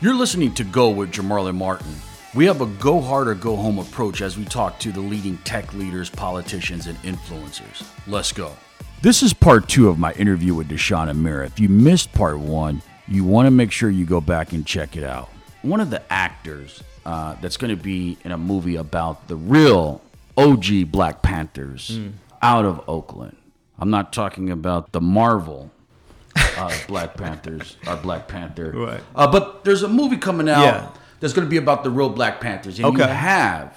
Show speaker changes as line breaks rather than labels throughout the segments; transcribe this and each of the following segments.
You're listening to Go with Jamarlin Martin. We have a go hard or go home approach as we talk to the leading tech leaders, politicians, and influencers. Let's go. This is part 2 of my interview with Deshaun Amira. If you missed part 1, you want to make sure you go back and check it out. One of the actors that's going to be in a movie about the real OG Black Panthers out of Oakland. I'm not talking about the Marvel Black Panthers, Black Panther.
Right.
But there's a movie coming out that's going to be about the real Black Panthers. And you have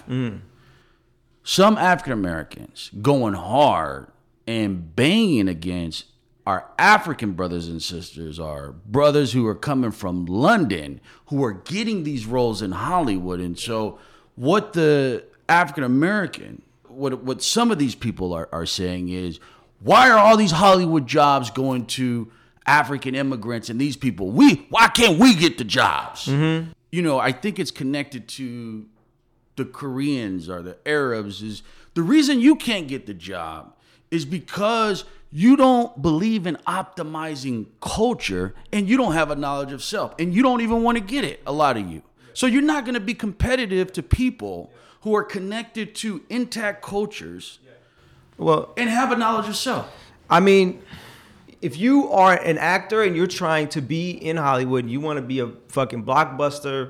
some African Americans going hard and banging against our African brothers and sisters, our brothers who are coming from London, who are getting these roles in Hollywood. And so what the African American, what some of these people are saying is, why are all these Hollywood jobs going to African immigrants and these people? Why can't we get the jobs? Mm-hmm. You know, I think it's connected to the Koreans or the Arabs. Is the reason you can't get the job is because you don't believe in optimizing culture and you don't have a knowledge of self and you don't even want to get it, a lot of you. So you're not going to be competitive to people who are connected to intact cultures and have a knowledge of self.
I mean, if you are an actor and you're trying to be in Hollywood, you want to be a fucking blockbuster,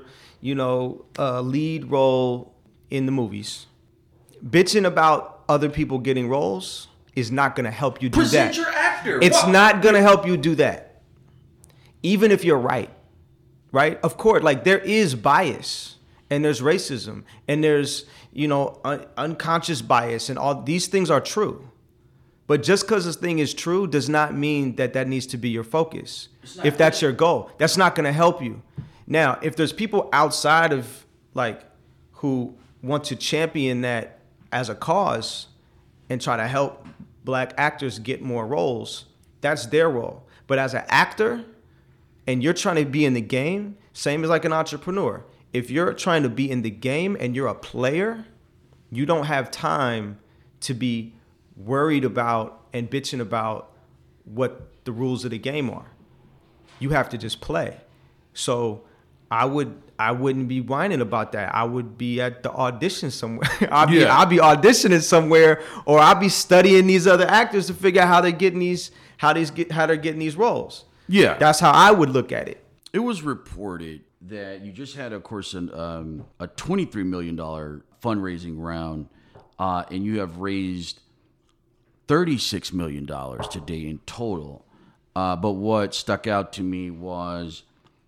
lead role in the movies, bitching about other people getting roles is not going to help you do that.
Present your actor.
It's not going to help you do that. Even if you're right? Of course, like there is bias and there's racism and there's, unconscious bias and all these things are true. But just because this thing is true does not mean that needs to be your focus. If that's your goal, that's not going to help you. Now, if there's people outside of who want to champion that as a cause and try to help Black actors get more roles, that's their role. But as an actor and you're trying to be in the game, same as like an entrepreneur. If you're trying to be in the game and you're a player, you don't have time to be worried about and bitching about what the rules of the game are. You have to just play. So I wouldn't be whining about that. I would be at the audition somewhere. I'll be auditioning somewhere, or I'll be studying these other actors to figure out how they're getting these roles.
Yeah,
that's how I would look at it.
It was reported that you just had, of course, a $23 million fundraising round, and you have raised $36 million today in total. But what stuck out to me was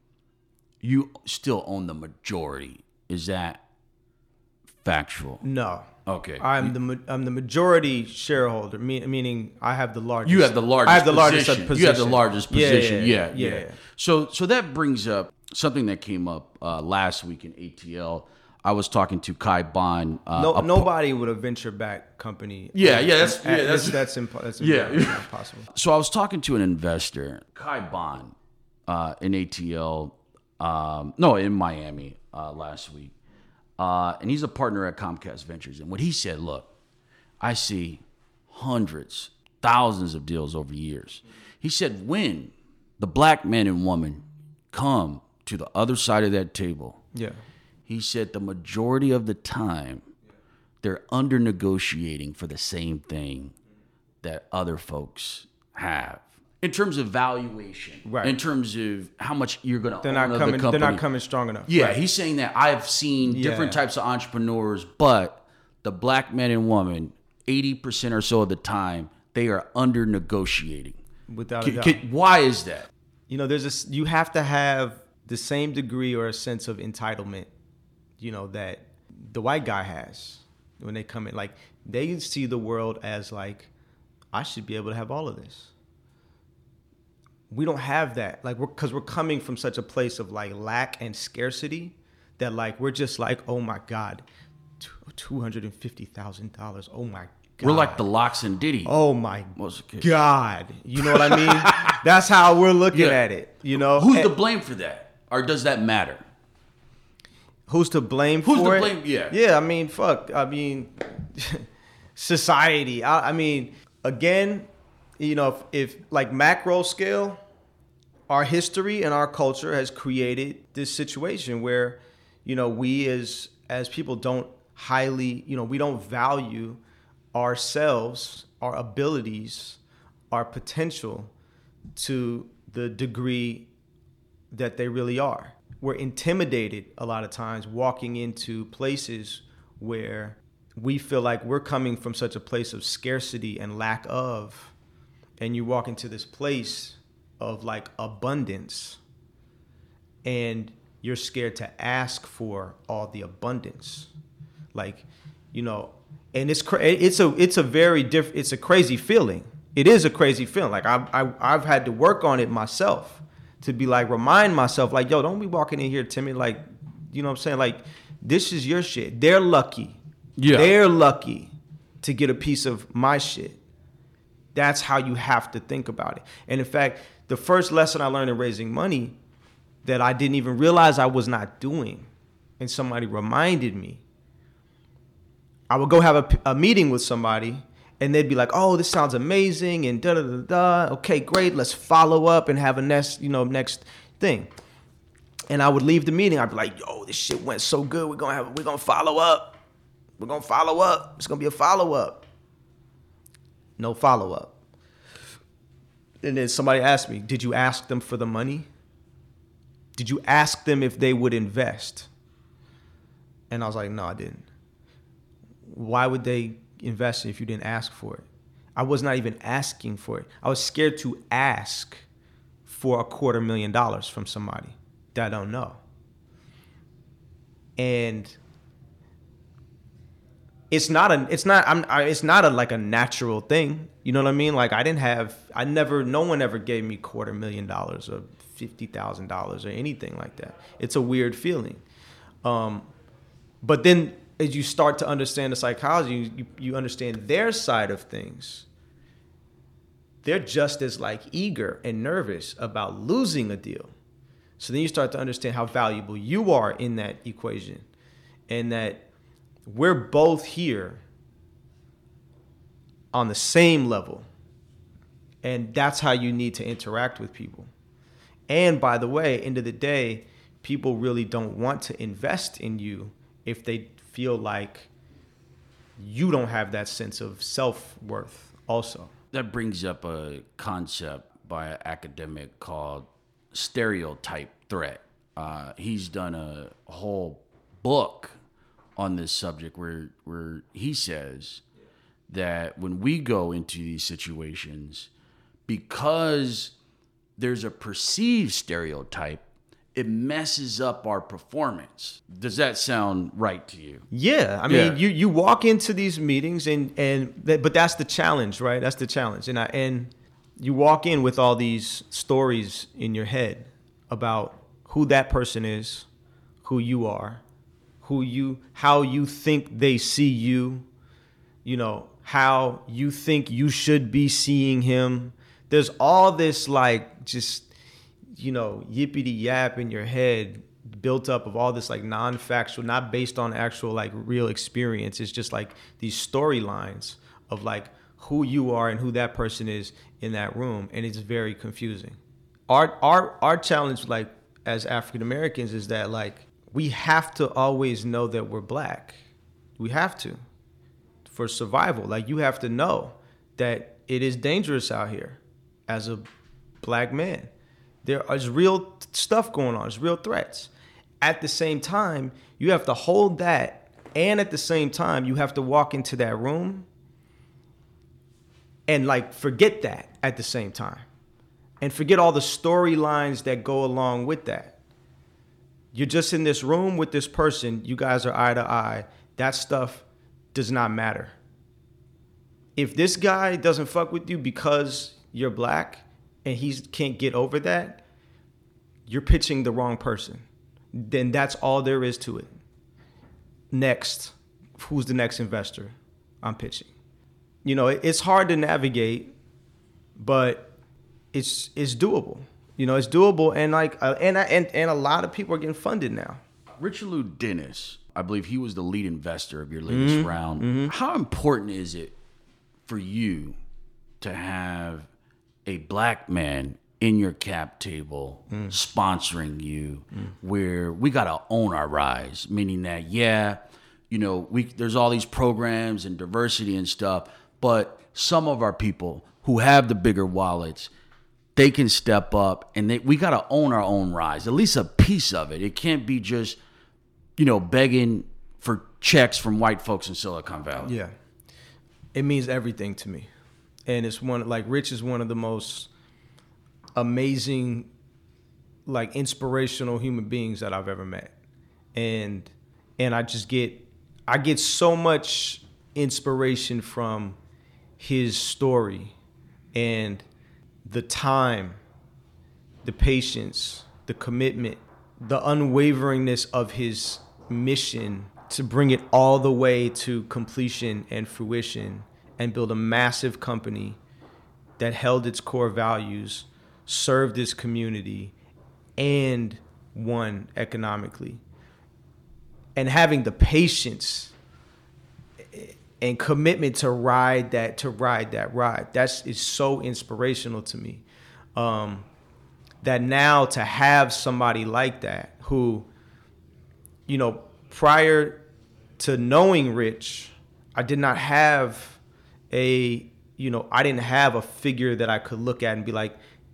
you still own the majority. Is that factual?
No.
Okay.
I'm the majority shareholder, meaning I have the largest.
You have the largest.
I have the largest position.
You have the largest position.
Yeah.
So that brings up something that came up last week in ATL. I was talking to Kai Bond.
Nobody would have venture-backed company.
That's
impossible.
So I was talking to an investor, Kai Bond, in ATL, in Miami last week, and he's a partner at Comcast Ventures. And what he said, look, I see hundreds, thousands of deals over years. He said, when the Black men and women come to the other side of that table, he said the majority of the time, they're under negotiating for the same thing that other folks have. In terms of valuation, in terms of how much you're going to own of the company.
They're not coming strong enough.
Yeah, he's saying that I've seen different types of entrepreneurs, but the Black men and women, 80% or so of the time, they are under negotiating.
Without a doubt.
Why is that?
You have to have the same degree or a sense of entitlement, that the white guy has when they come in. Like, they see the world as like, I should be able to have all of this. We don't have that. Like, because we're coming from such a place of like lack and scarcity that like, we're just like, oh my God, $250,000. Oh my God.
We're like the Locks and Diddy.
Oh my God. You know what I mean? That's how we're looking at it.
Who's to blame for that? Or does that matter?
Who's to blame for it?
Who's to blame? Yeah.
Yeah, I mean, fuck. I mean, society. I mean, again, if like macro scale, our history and our culture has created this situation where, we as people don't highly, we don't value ourselves, our abilities, our potential to the degree that they really are. We're intimidated a lot of times walking into places where we feel like we're coming from such a place of scarcity and lack of, and you walk into this place of like abundance and you're scared to ask for all the abundance. Like, and it's a crazy feeling. It is a crazy feeling. Like I've had to work on it myself to be like, remind myself like, yo, don't be walking in here timid. Like, you know what I'm saying? Like, this is your shit. They're lucky. Yeah. They're lucky to get a piece of my shit. That's how you have to think about it. And in fact, the first lesson I learned in raising money that I didn't even realize I was not doing, and somebody reminded me, I would go have a meeting with somebody and they'd be like, oh, this sounds amazing and da-da-da-da. Okay, great. Let's follow up and have a next thing. And I would leave the meeting. I'd be like, yo, this shit went so good. We're going to follow up. We're going to follow up. It's going to be a follow-up. No follow-up. And then somebody asked me, did you ask them for the money? Did you ask them if they would invest? And I was like, no, I didn't. Why would they invest if you didn't ask for it? I was not even asking for it. I was scared to ask for $250,000 from somebody that I don't know. And it's not like a natural thing. You know what I mean? Like no one ever gave me $250,000 or $50,000 or anything like that. It's a weird feeling. But then as you start to understand the psychology, you understand their side of things. They're just as like eager and nervous about losing a deal. So then you start to understand how valuable you are in that equation, and that we're both here on the same level. And that's how you need to interact with people. And by the way, end of the day, people really don't want to invest in you if they feel like you don't have that sense of self-worth also.
That brings up a concept by an academic called stereotype threat. He's done a whole book on this subject where he says that when we go into these situations, because there's a perceived stereotype, it messes up our performance. Does that sound right to you?
Yeah. I mean, you walk into these meetings but that's the challenge, right? That's the challenge. And you walk in with all these stories in your head about who that person is, who you are, how you think they see you, how you think you should be seeing him. There's all this like just, yippity yap in your head built up of all this like non-factual, not based on actual like real experience. It's just like these storylines of like who you are and who that person is in that room. And it's very confusing. Our challenge, like as African Americans, is that like we have to always know that we're black. We have to, for survival. Like you have to know that it is dangerous out here as a black man. There is real stuff going on. There's real threats. At the same time, you have to hold that, and at the same time, you have to walk into that room and like forget that at the same time, and forget all the storylines that go along with that. You're just in this room with this person. You guys are eye to eye. That stuff does not matter. If this guy doesn't fuck with you because you're black, and he can't get over that, you're pitching the wrong person. Then that's all there is to it. Next, who's the next investor? I'm pitching. It's hard to navigate, but it's doable. It's doable, and like and a lot of people are getting funded now.
Richard Lou Dennis, I believe he was the lead investor of your latest round. Mm-hmm. How important is it for you to have a black man in your cap table, sponsoring you, where we got to own our rise, meaning that, there's all these programs and diversity and stuff, but some of our people who have the bigger wallets, they can step up, and we got to own our own rise, at least a piece of it. It can't be just, begging for checks from white folks in Silicon Valley.
Yeah. It means everything to me. And it's Rich is one of the most amazing, inspirational human beings that I've ever met. And I get so much inspiration from his story and the time, the patience, the commitment, the unwaveringness of his mission to bring it all the way to completion and fruition and build a massive company that held its core values, served its community, and won economically. And having the patience and commitment to ride that ride. Is so inspirational to me. That now to have somebody like that who, prior to knowing Rich, I did not have I didn't have a figure that I could look at and be like,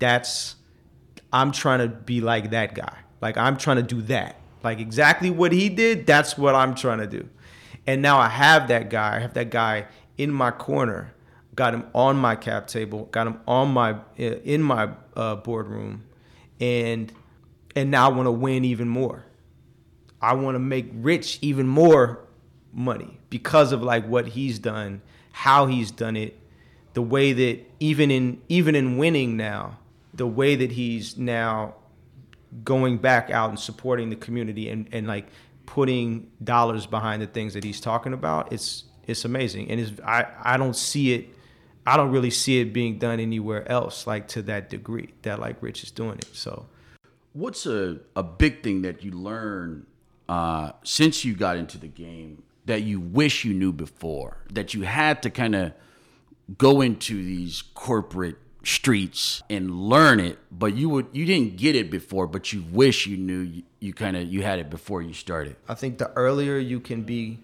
I'm trying to be like that guy. Like, I'm trying to do that. Like, exactly what he did, that's what I'm trying to do. And now I have that guy. I have that guy in my corner. Got him on my cap table. Got him in my boardroom. And now I want to win even more. I want to make Rich even more money because of what he's done, how he's done it, the way that even in winning now, the way that he's now going back out and supporting the community and putting dollars behind the things that he's talking about. It's amazing. And I don't really see it being done anywhere else to that degree that Rich is doing it. So
what's a big thing that you learned since you got into the game that you wish you knew before, that you had to kind of go into these corporate streets and learn it, but you didn't get it before, but you wish you knew you had it before you started?
I think the earlier you can be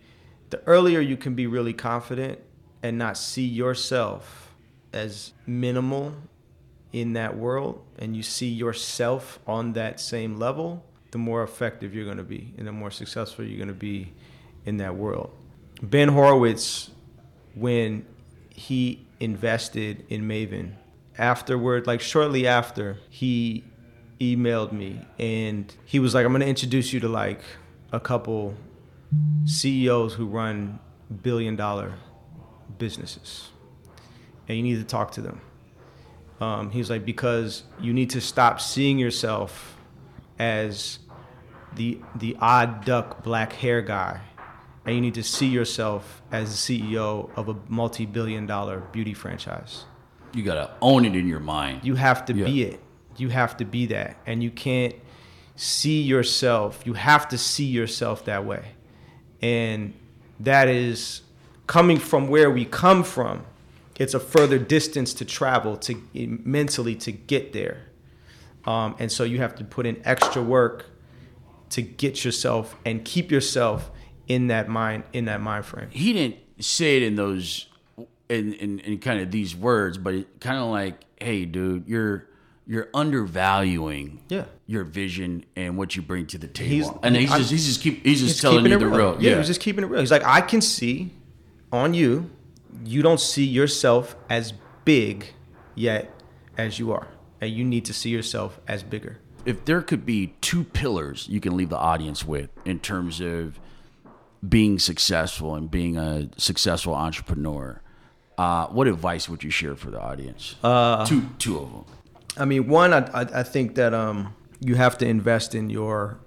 really confident and not see yourself as minimal in that world, and you see yourself on that same level, the more effective you're going to be and the more successful you're going to be in that world. Ben Horowitz, when he invested in Maven, shortly after, he emailed me and he was like, I'm going to introduce you to a couple CEOs who run billion-dollar businesses, and you need to talk to them. He was like, because you need to stop seeing yourself as the odd duck black hair guy, and you need to see yourself as the CEO of a multi-billion-dollar beauty franchise.
You got to own it in your mind.
You have to be it. You have to be that. And you can't see yourself. You have to see yourself that way. And that is coming from where we come from. It's a further distance to travel mentally to get there. And so you have to put in extra work to get yourself and keep yourself in that mind frame.
He didn't say it in those in kind of these words, but it kind of like, hey, dude, you're undervaluing your vision and what you bring to the table. He's just telling you the real.
Yeah, he's just keeping it real. He's like, I can see on you, you don't see yourself as big yet as you are, and you need to see yourself as bigger.
If there could be two pillars you can leave the audience with in terms of being successful and being a successful entrepreneur, what advice would you share for the audience? Two of them.
I mean, one, I think that you have to invest in your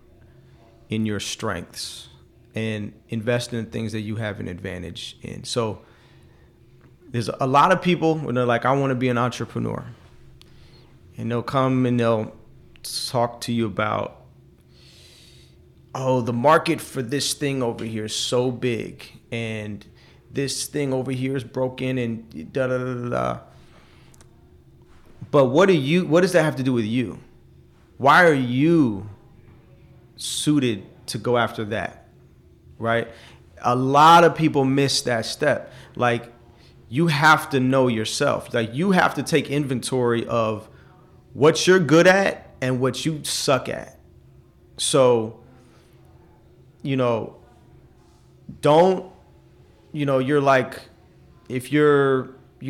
strengths and invest in things that you have an advantage in. So there's a lot of people when they're like, I want to be an entrepreneur, and they'll come and they'll talk to you about, oh, the market for this thing over here is so big, and this thing over here is broken, and da da da da. But what does that have to do with you? Why are you suited to go after that? Right? A lot of people miss that step. Like, you have to know yourself. Like, you have to take inventory of what you're good at and what you suck at. So, don't, you're like, if you're,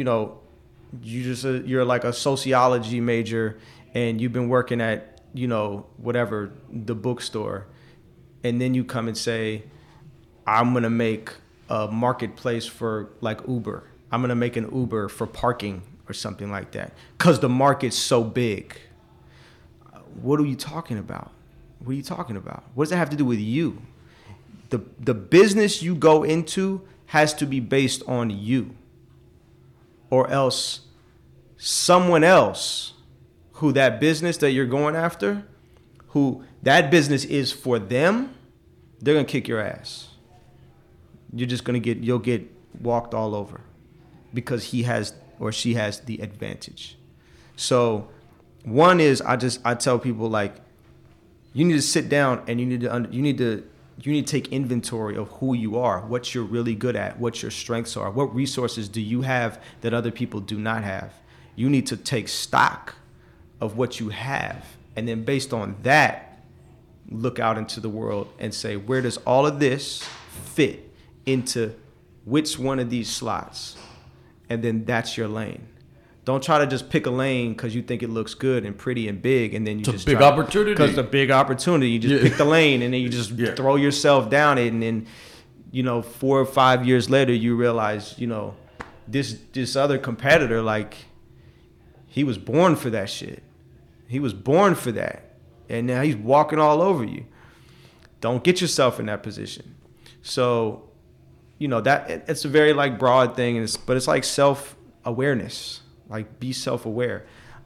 you're like a sociology major and you've been working at, whatever, the bookstore, and then you come and say, I'm going to make a marketplace for like Uber. I'm going to make an Uber for parking or something like that because the market's so big. What are you talking about? What are you talking about? What does that have to do with you? The business you go into has to be based on you, or else someone else who that business that you're going after, who that business is for them, they're going to kick your ass. You're just going to you'll get walked all over because he has or she has the advantage. So one is I tell people, like, you need to sit down and you need to take inventory of who you are, what you're really good at, what your strengths are, what resources do you have that other people do not have. You need to take stock of what you have, and then based on that, look out into the world and say, where does all of this fit into which one of these slots? And then that's your lane. Don't try to just pick a lane because you think it looks good and pretty and big, and then you just
big opportunity.
Because it's a big opportunity. You just pick the lane, and then you just throw yourself down it, and then 4 or 5 years later, you realize this other competitor, like, he was born for that shit. He was born for that, and now he's walking all over you. Don't get yourself in that position. So, that it's a very like broad thing, but it's like self-awareness. Like, be self-aware.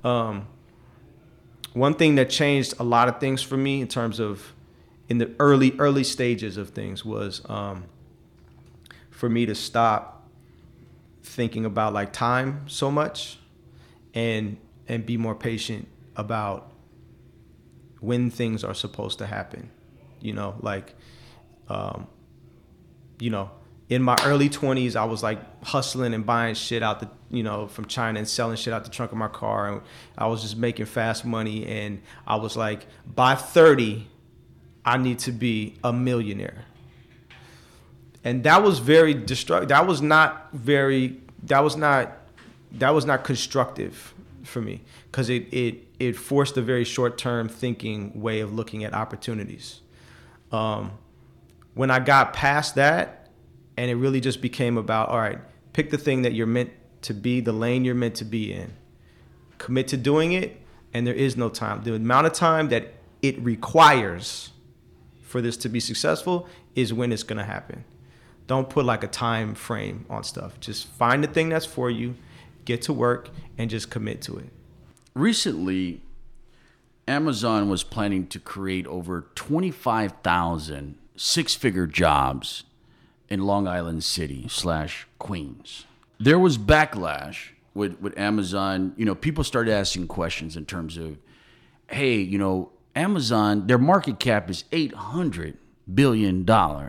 One thing that changed a lot of things for me in terms of in the early stages of things was for me to stop thinking about like time so much and be more patient about when things are supposed to happen. In my early 20s, I was like hustling and buying shit out from China and selling shit out the trunk of my car. And I was just making fast money. And I was like, by 30, I need to be a millionaire. And that was very destructive. That was not constructive for me, because it forced a very short-term thinking way of looking at opportunities. When I got past that, and it really just became about, all right, pick the thing that you're meant to be, the lane you're meant to be in. Commit to doing it, and there is no time. The amount of time that it requires for this to be successful is when it's going to happen. Don't put like a time frame on stuff. Just find the thing that's for you, get to work, and just commit to it.
Recently, Amazon was planning to create over 25,000 six-figure jobs in Long Island City / Queens. There was backlash with Amazon. People started asking questions in terms of, hey, Amazon, their market cap is $800 billion.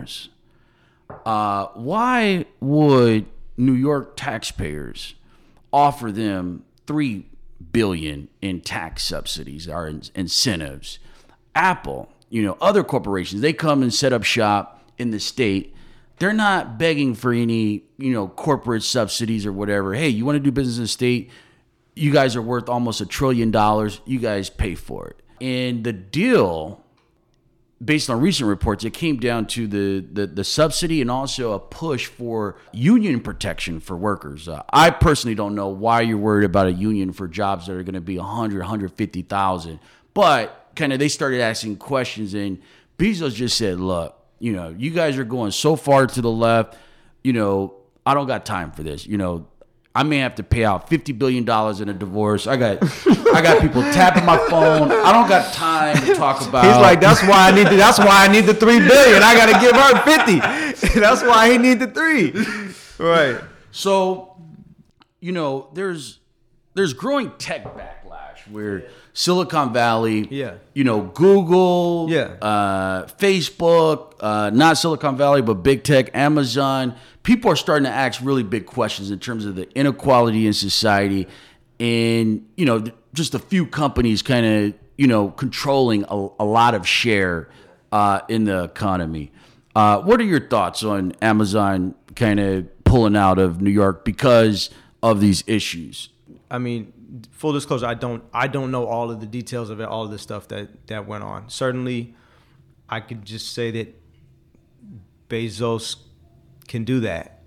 Why would New York taxpayers offer them $3 billion in tax subsidies or incentives? Apple, other corporations, they come and set up shop in the state. They're not begging for any, corporate subsidies or whatever. Hey, you want to do business in the state? You guys are worth almost $1 trillion. You guys pay for it. And the deal, based on recent reports, it came down to the subsidy and also a push for union protection for workers. I personally don't know why you're worried about a union for jobs that are going to be 100, 150,000. But kind of they started asking questions, and Bezos just said, look, you guys are going so far to the left, I don't got time for this. I may have to pay out $50 billion in a divorce. I got people tapping my phone. I don't got time to talk about.
He's like, that's why I need the $3 billion. I got to give her 50. That's why he need the 3. Right.
So, there's growing tech backlash. where Silicon Valley,
Yeah.
Google,
Yeah.
Facebook, not Silicon Valley, but big tech, Amazon, people are starting to ask really big questions in terms of the inequality in society and, just a few companies kind of, controlling a lot of share in the economy. What are your thoughts on Amazon kind of pulling out of New York because of these issues?
I mean, full disclosure, I don't know all of the details of it, all of the stuff that went on. Certainly, I could just say that Bezos can do that,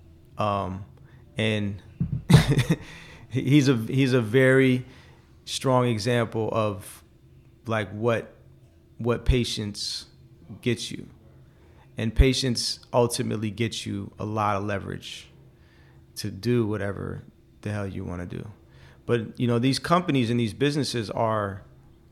and he's a very strong example of like what patience gets you, and patience ultimately gets you a lot of leverage to do whatever the hell you want to do. But these companies and these businesses are,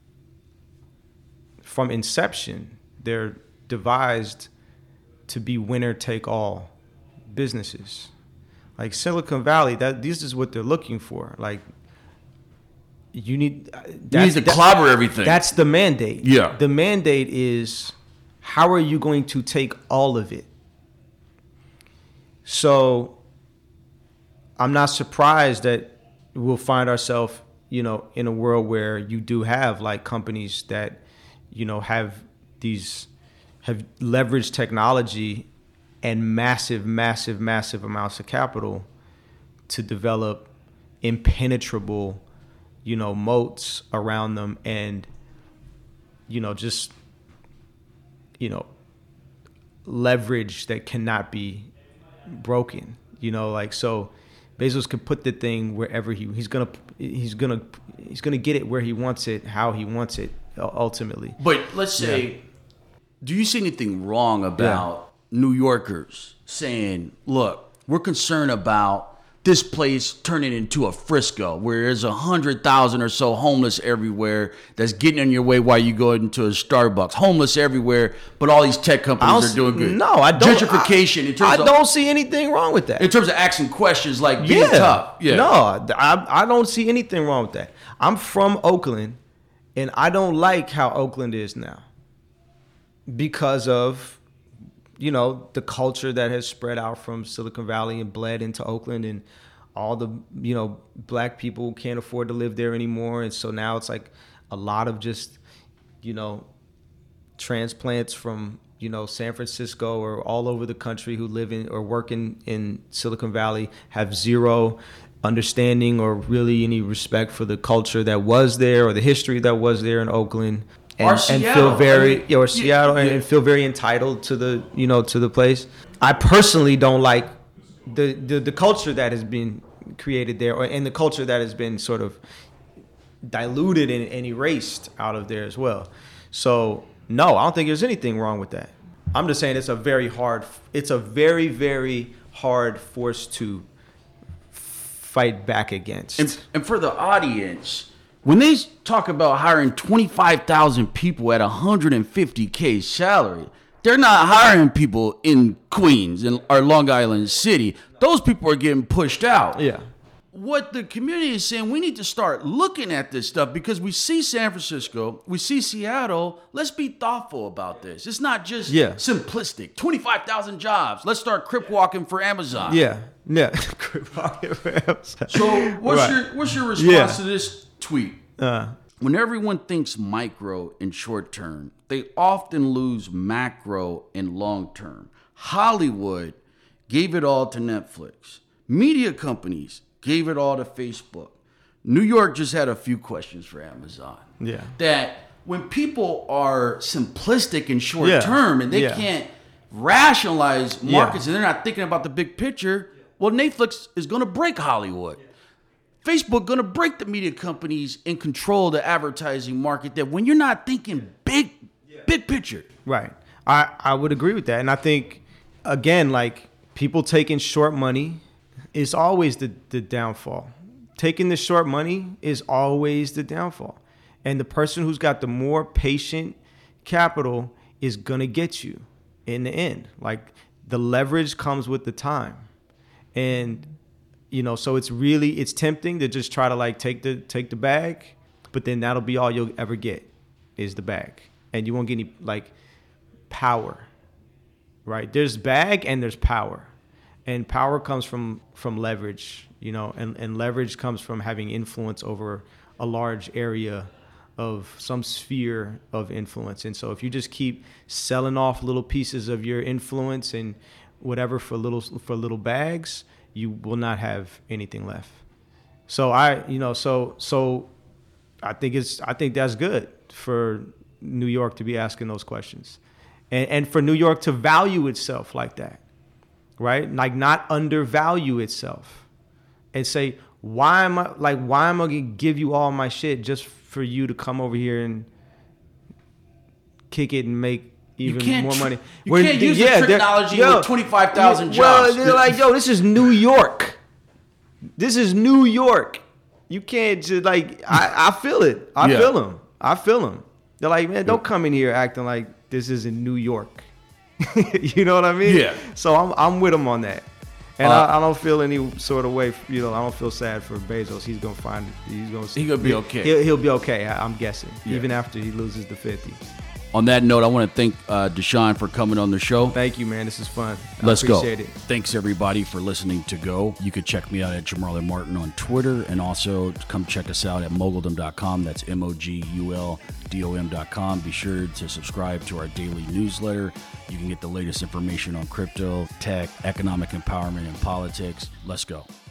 from inception, they're devised to be winner take all businesses. Like Silicon Valley, this is what they're looking for. Like you need
to clobber everything.
That's the mandate.
Yeah.
The mandate is, how are you going to take all of it? So I'm not surprised that we'll find ourselves, in a world where you do have like companies that, have leveraged technology and massive amounts of capital to develop impenetrable, moats around them and, just, leverage that cannot be broken, so Bezos could put the thing wherever he's gonna get it where he wants it, how he wants it ultimately.
But let's say, do you see anything wrong about New Yorkers saying, look, we're concerned about this place turning into a Frisco where there's 100,000 or so homeless everywhere that's getting in your way while you go into a Starbucks, homeless everywhere, but all these tech companies are doing good.
No, I don't.
Gentrification.
I don't see anything wrong with that.
In terms of asking questions, like being tough. Yeah.
No, I don't see anything wrong with that. I'm from Oakland, and I don't like how Oakland is now because of the culture that has spread out from Silicon Valley and bled into Oakland, and all the, black people can't afford to live there anymore. And so now it's like a lot of just, transplants from, San Francisco or all over the country who live in or work in Silicon Valley have zero understanding or really any respect for the culture that was there or the history that was there in Oakland. And feel very, Seattle, and feel very entitled to the, to the place. I personally don't like the culture that has been created there, and the culture that has been sort of diluted and erased out of there as well. So no, I don't think there's anything wrong with that. I'm just saying it's a very, very hard force to fight back against.
And for the audience, when they talk about hiring 25,000 people at $150K salary, they're not hiring people in Queens or Long Island City. Those people are getting pushed out.
Yeah.
What the community is saying, we need to start looking at this stuff because we see San Francisco, we see Seattle. Let's be thoughtful about this. It's not just simplistic. 25,000 jobs. Let's start crip walking for Amazon.
Yeah. Crip walking for Amazon.
So what's your response to this tweet? When everyone thinks micro and short term, they often lose macro and long term. Hollywood gave it all to Netflix. Media companies gave it all to Facebook. New York just had a few questions for Amazon.
Yeah.
That when people are simplistic and short term and they can't rationalize markets and they're not thinking about the big picture, well, Netflix is going to break Hollywood. Facebook going to break the media companies and control the advertising market. That when you're not thinking big picture.
Right. I would agree with that. And I think, again, like people taking short money is always the downfall. Taking the short money is always the downfall. And the person who's got the more patient capital is going to get you in the end. Like the leverage comes with the time. And so it's tempting to just try to like take the bag, but then that'll be all you'll ever get is the bag, and you won't get any like power, right? There's bag and there's power, and power comes from leverage, you know, and leverage comes from having influence over a large area of some sphere of influence. And so if you just keep selling off little pieces of your influence and whatever for little bags, you will not have anything left. So I think that's good for New York to be asking those questions, and for New York to value itself like that, right? Like not undervalue itself and say, why am I gonna give you all my shit just for you to come over here and kick it and make even more money?
You can't use the technology with 25,000 jobs.
Well, they're like, yo, this is New York. This is New York. You can't just like, I feel it. I feel them. They're like, man, don't come in here acting like this is in New York. You know what I mean?
Yeah.
So I'm with them on that. And I don't feel any sort of way, you know, I don't feel sad for Bezos. He's going to find it. He's going to be okay. He'll be okay, I'm guessing, even after he loses the 50.
On that note, I want to thank Deshaun for coming on the show.
Thank you, man. This is fun.
Let's go.
It.
Thanks, everybody, for listening to Go. You can check me out at Jamarlin Martin on Twitter, and also come check us out at moguldom.com. That's moguldom.com. Be sure to subscribe to our daily newsletter. You can get the latest information on crypto, tech, economic empowerment, and politics. Let's go.